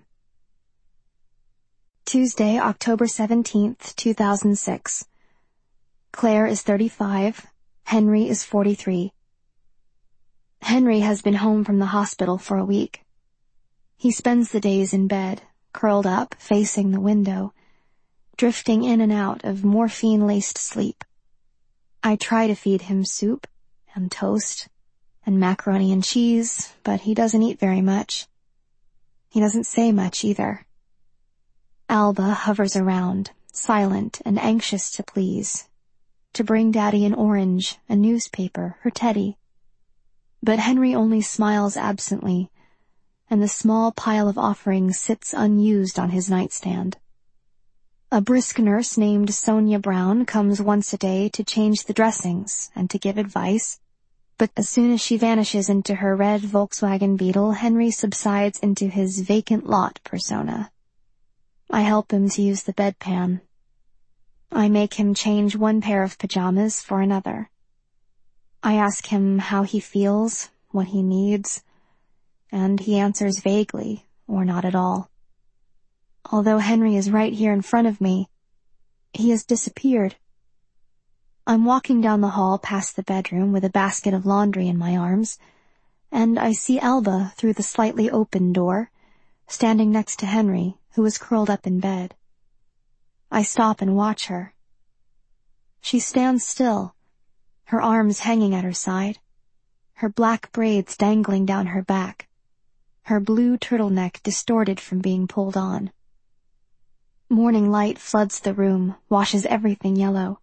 Tuesday, October seventeenth, two thousand six. Claire is thirty-five. Henry is forty-three. Henry has been home from the hospital for a week. He spends the days in bed, curled up, facing the window, drifting in and out of morphine-laced sleep. I try to feed him soup and toast and macaroni and cheese, but he doesn't eat very much. He doesn't say much either. Alba hovers around, silent and anxious to please, to bring Daddy an orange, a newspaper, her teddy. But Henry only smiles absently, and the small pile of offerings sits unused on his nightstand. A brisk nurse named Sonia Brown comes once a day to change the dressings and to give advice, but as soon as she vanishes into her red Volkswagen Beetle, Henry subsides into his vacant lot persona. I help him to use the bedpan. I make him change one pair of pajamas for another. I ask him how he feels, what he needs, and he answers vaguely, or not at all. Although Henry is right here in front of me, he has disappeared. I'm walking down the hall past the bedroom with a basket of laundry in my arms, and I see Alba through the slightly open door, standing next to Henry, who is curled up in bed. I stop and watch her. She stands still, her arms hanging at her side, her black braids dangling down her back, her blue turtleneck distorted from being pulled on. Morning light floods the room, washes everything yellow.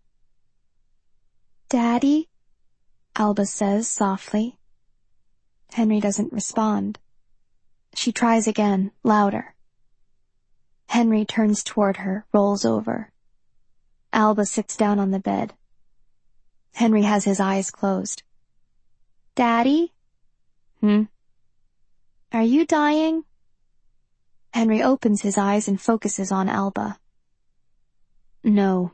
"Daddy?" Alba says softly. Henry doesn't respond. She tries again, louder. Henry turns toward her, rolls over. Alba sits down on the bed. Henry has his eyes closed. "Daddy?" "Hmm?" "Are you dying?" Henry opens his eyes and focuses on Alba. "No."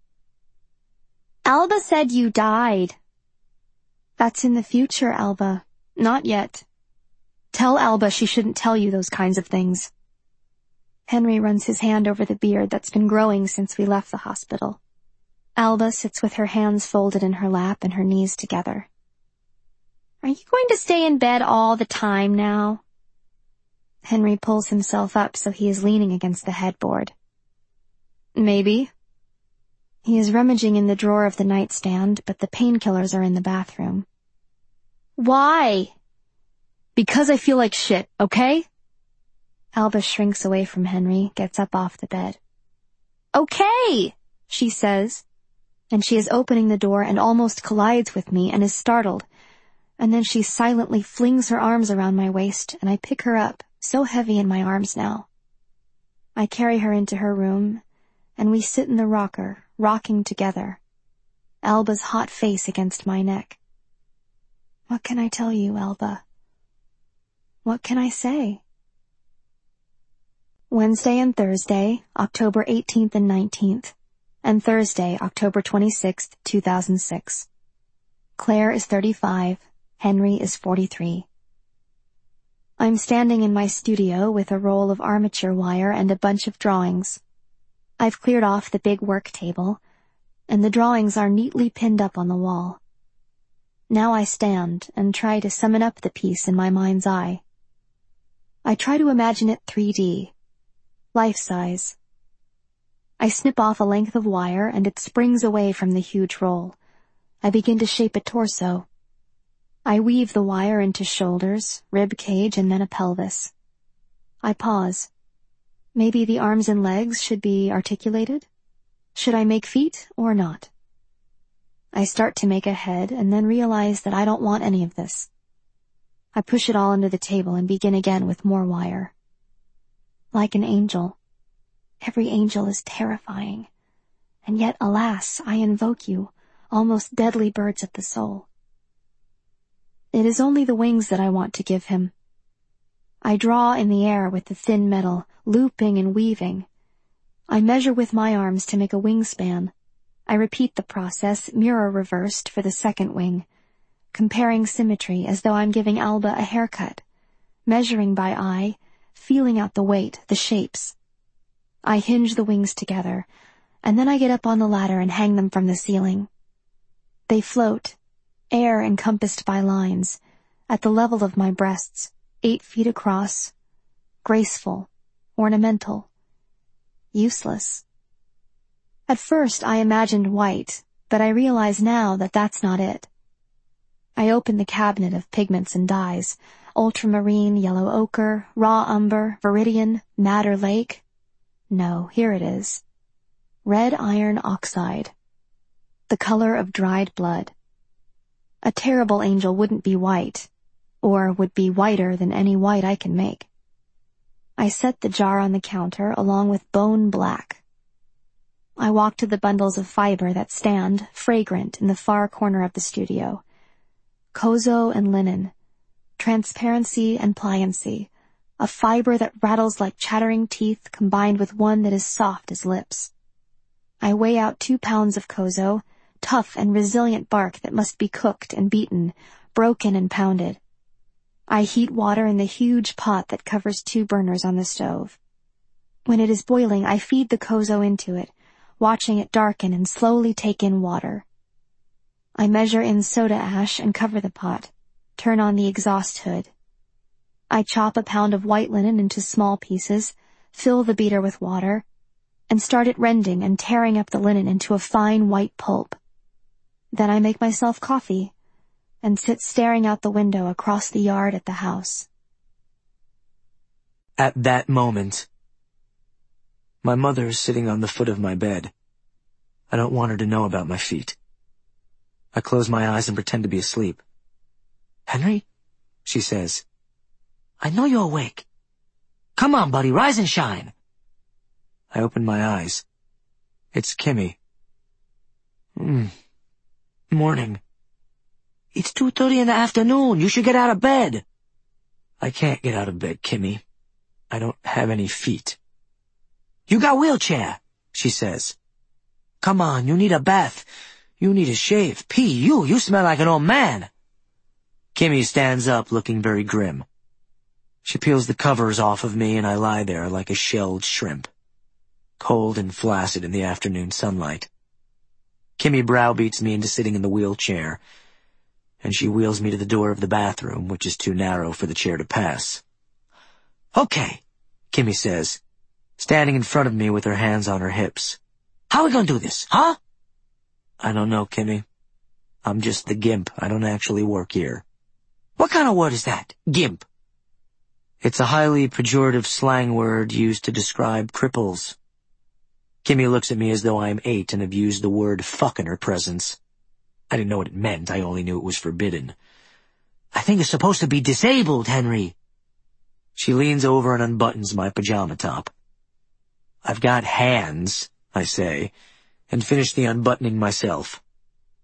"Alba said you died." "That's in the future, Alba. Not yet. Tell Alba she shouldn't tell you those kinds of things." Henry runs his hand over the beard that's been growing since we left the hospital. Alba sits with her hands folded in her lap and her knees together. "Are you going to stay in bed all the time now?" Henry pulls himself up so he is leaning against the headboard. "Maybe." He is rummaging in the drawer of the nightstand, but the painkillers are in the bathroom. "Why?" "Because I feel like shit, okay?" Alba shrinks away from Henry, gets up off the bed. "Okay," she says, and she is opening the door and almost collides with me and is startled, and then she silently flings her arms around my waist, and I pick her up, so heavy in my arms now. I carry her into her room, and we sit in the rocker, rocking together. Elba's hot face against my neck. What can I tell you, Elba? What can I say? Wednesday and Thursday, October eighteenth and nineteenth, and Thursday, October twenty-sixth, two thousand six. Claire is thirty-five, Henry is forty-three. I'm standing in my studio with a roll of armature wire and a bunch of drawings. I've cleared off the big work table, and the drawings are neatly pinned up on the wall. Now I stand and try to summon up the piece in my mind's eye. I try to imagine it three D, life-size. I snip off a length of wire and it springs away from the huge roll. I begin to shape a torso. I weave the wire into shoulders, rib cage, and then a pelvis. I pause. Maybe the arms and legs should be articulated? Should I make feet or not? I start to make a head and then realize that I don't want any of this. I push it all under the table and begin again with more wire. Like an angel. Every angel is terrifying. And yet, alas, I invoke you, almost deadly birds of the soul. It is only the wings that I want to give him. I draw in the air with the thin metal, looping and weaving. I measure with my arms to make a wingspan. I repeat the process, mirror reversed, for the second wing, comparing symmetry as though I'm giving Alba a haircut, measuring by eye, feeling out the weight, the shapes. I hinge the wings together, and then I get up on the ladder and hang them from the ceiling. They float, air encompassed by lines, at the level of my breasts, eight feet across, graceful, ornamental, useless. At first I imagined white, but I realize now that that's not it. I open the cabinet of pigments and dyes, ultramarine, yellow ochre, raw umber, viridian, madder lake. No, here it is. Red iron oxide. The color of dried blood. A terrible angel wouldn't be white, or would be whiter than any white I can make. I set the jar on the counter along with bone black. I walk to the bundles of fiber that stand, fragrant, in the far corner of the studio. Kozo and linen, transparency and pliancy, a fiber that rattles like chattering teeth combined with one that is soft as lips. I weigh out two pounds of kozo, tough and resilient bark that must be cooked and beaten, broken and pounded. I heat water in the huge pot that covers two burners on the stove. When it is boiling, I feed the kozo into it, watching it darken and slowly take in water. I measure in soda ash and cover the pot, turn on the exhaust hood. I chop a pound of white linen into small pieces, fill the beater with water, and start it rending and tearing up the linen into a fine white pulp. Then I make myself coffee and sit staring out the window across the yard at the house. At that moment, my mother is sitting on the foot of my bed. I don't want her to know about my feet. I close my eyes and pretend to be asleep. "Henry," she says, "I know you're awake. Come on, buddy, rise and shine." I open my eyes. It's Kimmy. Mm. Morning. "It's two thirty in the afternoon. You should get out of bed." I can't get out of bed, Kimmy. I don't have any feet. "You got wheelchair," she says. "Come on, you need a bath. You need a shave. Pee, you, you smell like an old man." Kimmy stands up, looking very grim. She peels the covers off of me, and I lie there like a shelled shrimp, cold and flaccid in the afternoon sunlight. Kimmy browbeats me into sitting in the wheelchair, and she wheels me to the door of the bathroom, which is too narrow for the chair to pass. "Okay," Kimmy says, standing in front of me with her hands on her hips. "How are we gonna do this, huh?" "I don't know, Kimmy. I'm just the gimp. I don't actually work here." "What kind of word is that, gimp?" "It's a highly pejorative slang word used to describe cripples." Kimmy looks at me as though I am eight and have used the word fuck in her presence. I didn't know what it meant. I only knew it was forbidden. "I think it's supposed to be disabled, Henry." She leans over and unbuttons my pajama top. "I've got hands," I say, and finish the unbuttoning myself.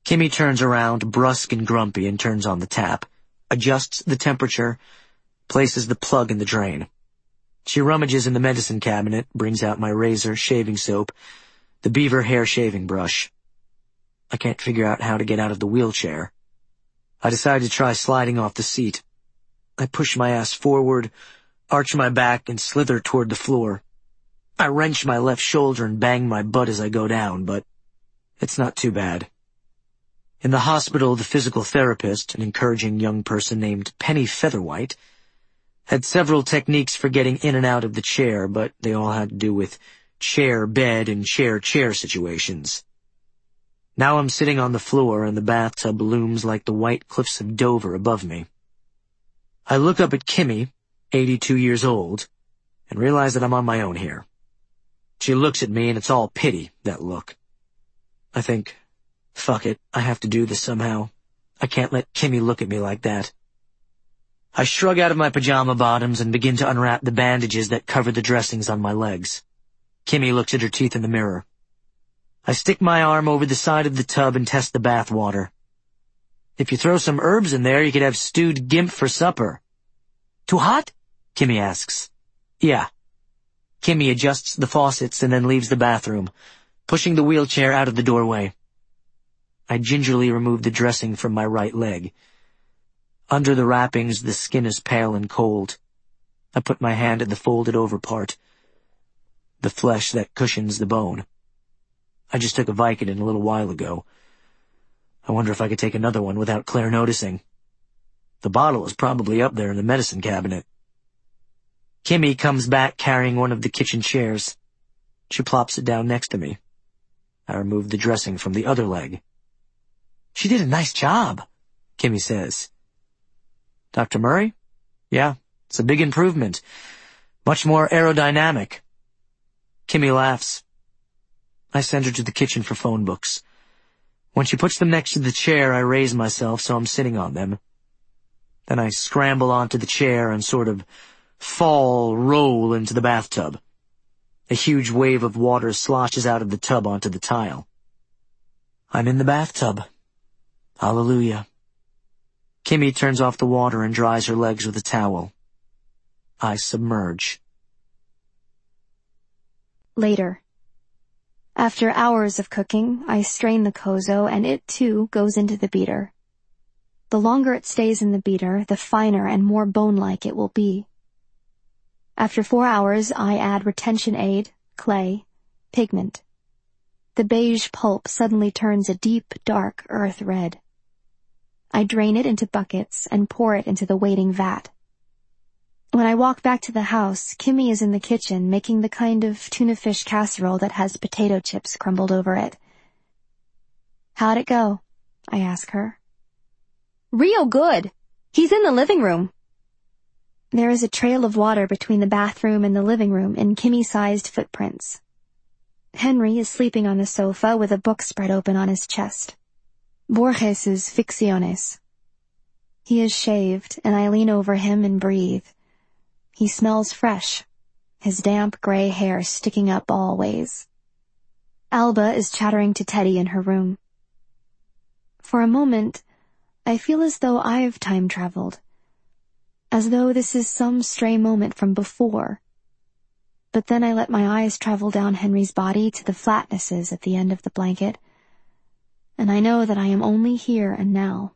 Kimmy turns around, brusque and grumpy, and turns on the tap, adjusts the temperature, places the plug in the drain. She rummages in the medicine cabinet, brings out my razor, shaving soap, the beaver hair shaving brush. I can't figure out how to get out of the wheelchair. I decide to try sliding off the seat. I push my ass forward, arch my back, and slither toward the floor. I wrench my left shoulder and bang my butt as I go down, but it's not too bad. In the hospital, the physical therapist, an encouraging young person named Penny Featherwhite, had several techniques for getting in and out of the chair, but they all had to do with chair-bed and chair-chair situations. Now I'm sitting on the floor, and the bathtub looms like the white cliffs of Dover above me. I look up at Kimmy, eighty-two years old, and realize that I'm on my own here. She looks at me, and it's all pity, that look. I think, fuck it, I have to do this somehow. I can't let Kimmy look at me like that. I shrug out of my pajama bottoms and begin to unwrap the bandages that cover the dressings on my legs. Kimmy looks at her teeth in the mirror. I stick my arm over the side of the tub and test the bath water. If you throw some herbs in there, you could have stewed gimp for supper. Too hot? Kimmy asks. Yeah. Kimmy adjusts the faucets and then leaves the bathroom, pushing the wheelchair out of the doorway. I gingerly remove the dressing from my right leg. Under the wrappings, the skin is pale and cold. I put my hand at the folded-over part, the flesh that cushions the bone. I just took a Vicodin a little while ago. I wonder if I could take another one without Claire noticing. The bottle is probably up there in the medicine cabinet. Kimmy comes back carrying one of the kitchen chairs. She plops it down next to me. I remove the dressing from the other leg. She did a nice job, Kimmy says. Doctor Murray? Yeah, it's a big improvement. Much more aerodynamic. Kimmy laughs. I send her to the kitchen for phone books. When she puts them next to the chair, I raise myself so I'm sitting on them. Then I scramble onto the chair and sort of fall, roll into the bathtub. A huge wave of water sloshes out of the tub onto the tile. I'm in the bathtub. Hallelujah. Kimmy turns off the water and dries her legs with a towel. I submerge. Later. After hours of cooking, I strain the kozo and it too goes into the beater. The longer it stays in the beater, the finer and more bone-like it will be. After four hours, I add retention aid, clay, pigment. The beige pulp suddenly turns a deep, dark earth red. I drain it into buckets and pour it into the waiting vat. When I walk back to the house, Kimmy is in the kitchen making the kind of tuna fish casserole that has potato chips crumbled over it. How'd it go? I ask her. Real good. He's in the living room. There is a trail of water between the bathroom and the living room in Kimmy-sized footprints. Henry is sleeping on the sofa with a book spread open on his chest. Borges's Ficciones. He is shaved, and I lean over him and breathe. He smells fresh, his damp gray hair sticking up all ways. Alba is chattering to Teddy in her room. For a moment, I feel as though I've time-traveled, as though this is some stray moment from before. But then I let my eyes travel down Henry's body to the flatnesses at the end of the blanket, and I know that I am only here and now.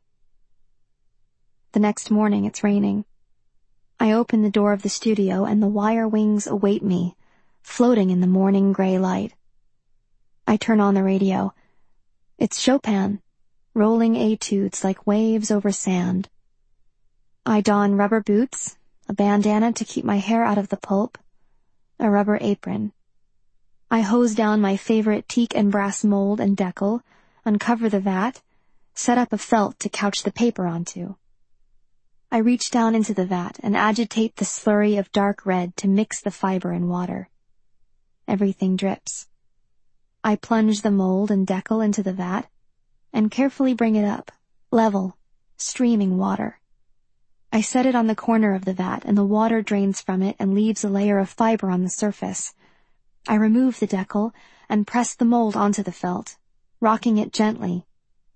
The next morning it's raining. I open the door of the studio and the wire wings await me, floating in the morning gray light. I turn on the radio. It's Chopin, rolling etudes like waves over sand. I don rubber boots, a bandana to keep my hair out of the pulp, a rubber apron. I hose down my favorite teak and brass mold and decal, uncover the vat, set up a felt to couch the paper onto. I reach down into the vat and agitate the slurry of dark red to mix the fiber and water. Everything drips. I plunge the mold and decal into the vat and carefully bring it up, level, streaming water. I set it on the corner of the vat and the water drains from it and leaves a layer of fiber on the surface. I remove the decal and press the mold onto the felt, rocking it gently,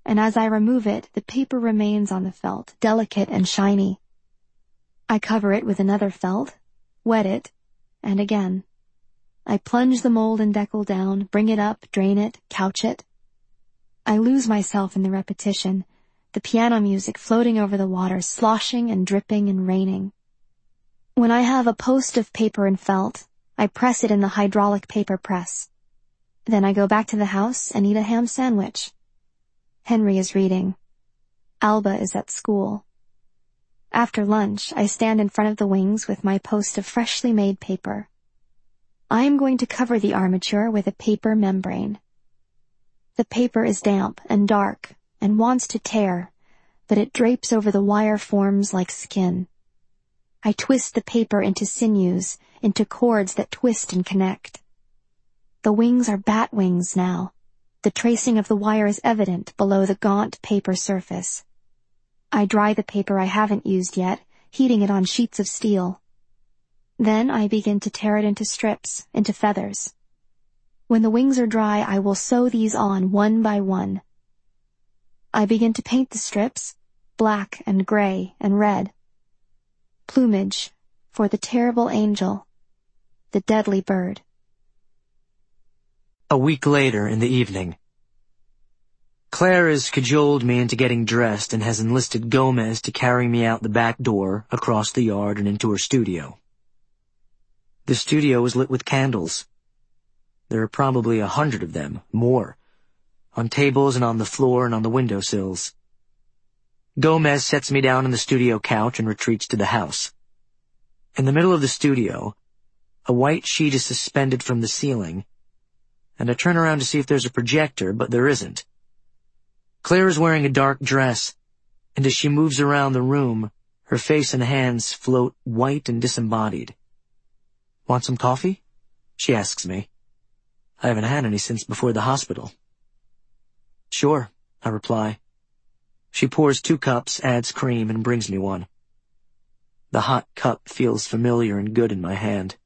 and as I remove it, the paper remains on the felt, delicate and shiny. I cover it with another felt, wet it, and again. I plunge the mold and decal down, bring it up, drain it, couch it. I lose myself in the repetition, the piano music floating over the water, sloshing and dripping and raining. When I have a post of paper and felt, I press it in the hydraulic paper press. Then I go back to the house and eat a ham sandwich. Henry is reading. Alba is at school. After lunch, I stand in front of the wings with my post of freshly made paper. I am going to cover the armature with a paper membrane. The paper is damp and dark and wants to tear, but it drapes over the wire forms like skin. I twist the paper into sinews, into cords that twist and connect. The wings are bat wings now. The tracing of the wire is evident below the gaunt paper surface. I dry the paper I haven't used yet, heating it on sheets of steel. Then I begin to tear it into strips, into feathers. When the wings are dry, I will sew these on one by one. I begin to paint the strips, black and gray and red. Plumage for the terrible angel, the deadly bird. A week later in the evening. Claire has cajoled me into getting dressed and has enlisted Gomez to carry me out the back door, across the yard, and into her studio. The studio is lit with candles. There are probably a hundred of them, more, on tables and on the floor and on the windowsills. Gomez sets me down on the studio couch and retreats to the house. In the middle of the studio, a white sheet is suspended from the ceiling, and I turn around to see if there's a projector, but there isn't. Claire is wearing a dark dress, and as she moves around the room, her face and hands float white and disembodied. "Want some coffee?" she asks me. I haven't had any since before the hospital. "Sure," I reply. She pours two cups, adds cream, and brings me one. The hot cup feels familiar and good in my hand.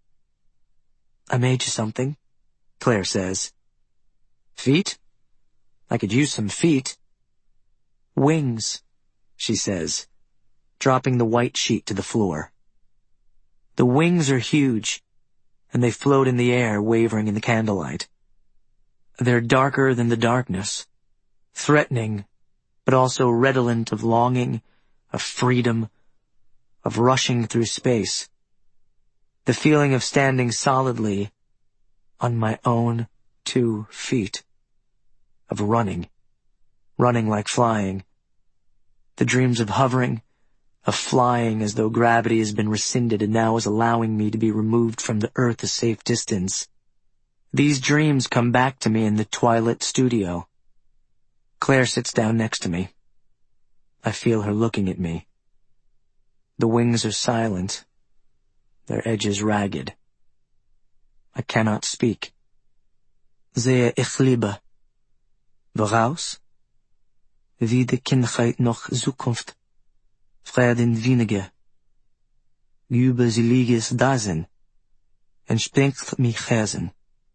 "I made you something," Claire says. "Feet? I could use some feet." "Wings," she says, dropping the white sheet to the floor. The wings are huge, and they float in the air, wavering in the candlelight. They're darker than the darkness, threatening, but also redolent of longing, of freedom, of rushing through space. The feeling of standing solidly on my own two feet, of running, running like flying. The dreams of hovering, of flying as though gravity has been rescinded and now is allowing me to be removed from the earth a safe distance. These dreams come back to me in the twilit studio. Claire sits down next to me. I feel her looking at me. The wings are silent, their edges ragged. I cannot speak. Zehe ich liebe. Woraus? Wie de Kindheit noch Zukunft. Frieden wenige. Über sie lieges Dasein. Entspringt mich Herzen.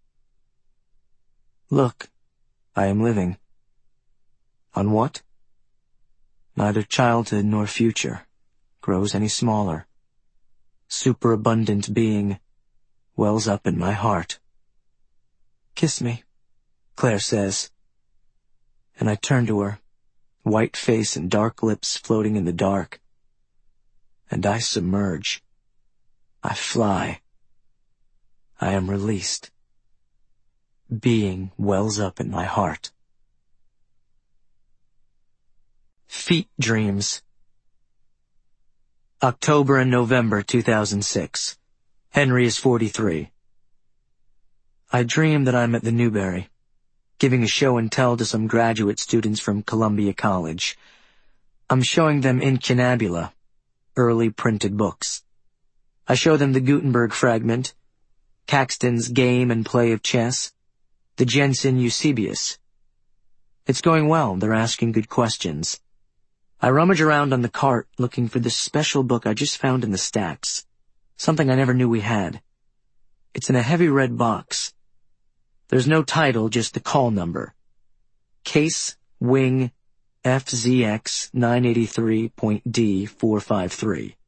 Look, I am living. On what? Neither childhood nor future grows any smaller. Superabundant being wells up in my heart. "Kiss me," Claire says. And I turn to her, white face and dark lips floating in the dark. And I submerge. I fly. I am released. Being wells up in my heart. Feet dreams. October and November two thousand six. Henry is forty-three. I dream that I'm at the Newberry, giving a show and tell to some graduate students from Columbia College. I'm showing them Incunabula, early printed books. I show them the Gutenberg fragment, Caxton's Game and Play of Chess, the Jensen Eusebius. It's going well, they're asking good questions. I rummage around on the cart looking for this special book I just found in the stacks, something I never knew we had. It's in a heavy red box. There's no title, just the call number. Case Wing F Z X nine eighty-three point D four five three.